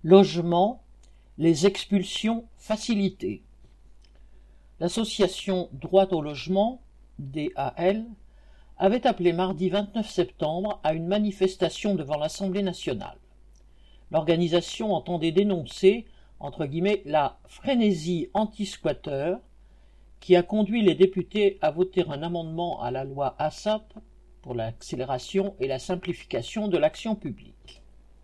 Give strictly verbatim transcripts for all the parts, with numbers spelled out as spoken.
Logement, les expulsions facilitées. L'association Droit au logement, D A L, avait appelé mardi vingt-neuf septembre à une manifestation devant l'Assemblée nationale. L'organisation entendait dénoncer, entre guillemets, la frénésie anti-squatteur qui a conduit les députés à voter un amendement à la loi ASAP pour l'accélération et la simplification de l'action publique.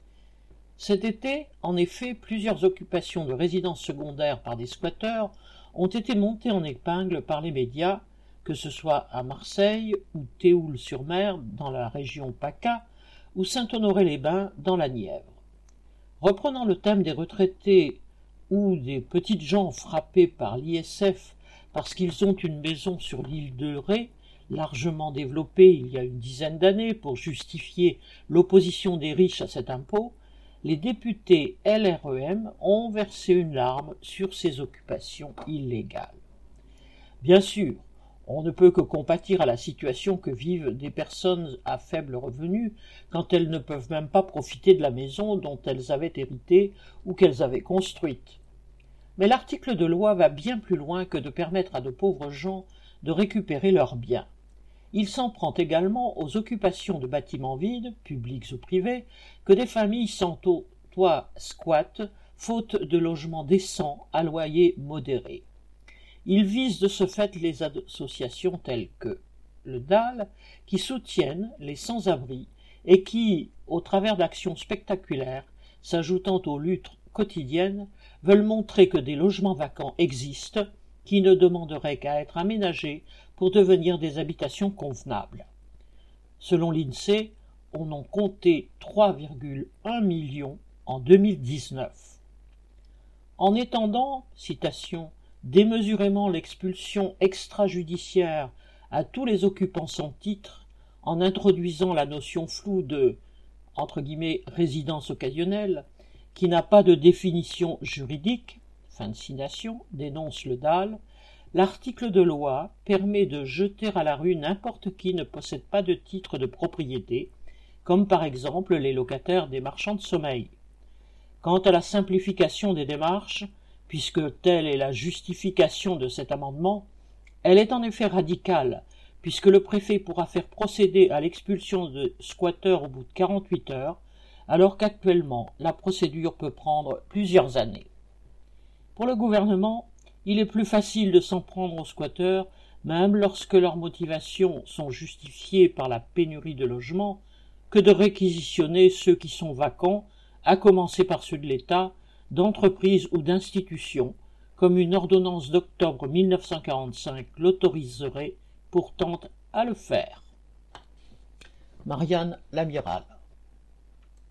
Cet été, en effet, plusieurs occupations de résidences secondaires par des squatteurs ont été montées en épingle par les médias, que ce soit à Marseille ou Théoul-sur-Mer dans la région PACA ou Saint-Honoré-les-Bains dans la Nièvre. Reprenant le thème des retraités ou des petites gens frappés par l'I S F parce qu'ils ont une maison sur l'île de Ré, largement développée il y a une dizaine d'années pour justifier l'opposition des riches à cet impôt, les députés L R E M ont versé une larme sur ces occupations illégales. Bien sûr, on ne peut que compatir à la situation que vivent des personnes à faible revenu quand elles ne peuvent même pas profiter de la maison dont elles avaient hérité ou qu'elles avaient construite. Mais l'article de loi va bien plus loin que de permettre à de pauvres gens de récupérer leurs biens. Il s'en prend également aux occupations de bâtiments vides, publics ou privés, que des familles sans toit squattent, faute de logements décents à loyer modéré. Il vise de ce fait les associations telles que le D A L, qui soutiennent les sans-abri et qui, au travers d'actions spectaculaires, s'ajoutant aux luttes quotidiennes, veulent montrer que des logements vacants existent, qui ne demanderaient qu'à être aménagés pour devenir des habitations convenables. Selon l'INSEE, on en comptait trois virgule un millions en deux mille dix-neuf. En étendant, citation, démesurément l'expulsion extrajudiciaire à tous les occupants sans titre, en introduisant la notion floue de entre guillemets résidence occasionnelle, qui n'a pas de définition juridique, fin de citation, dénonce le D A L, l'article de loi permet de jeter à la rue n'importe qui ne possède pas de titre de propriété, comme par exemple les locataires des marchands de sommeil. Quant à la simplification des démarches, puisque telle est la justification de cet amendement, elle est en effet radicale, puisque le préfet pourra faire procéder à l'expulsion de squatteurs au bout de quarante-huit heures, alors qu'actuellement la procédure peut prendre plusieurs années. Pour le gouvernement, il est plus facile de s'en prendre aux squatteurs, même lorsque leurs motivations sont justifiées par la pénurie de logements, que de réquisitionner ceux qui sont vacants, à commencer par ceux de l'État, d'entreprises ou d'institutions, comme une ordonnance d'octobre mille neuf cent quarante-cinq l'autoriserait pourtant à le faire. Marianne Lamiral.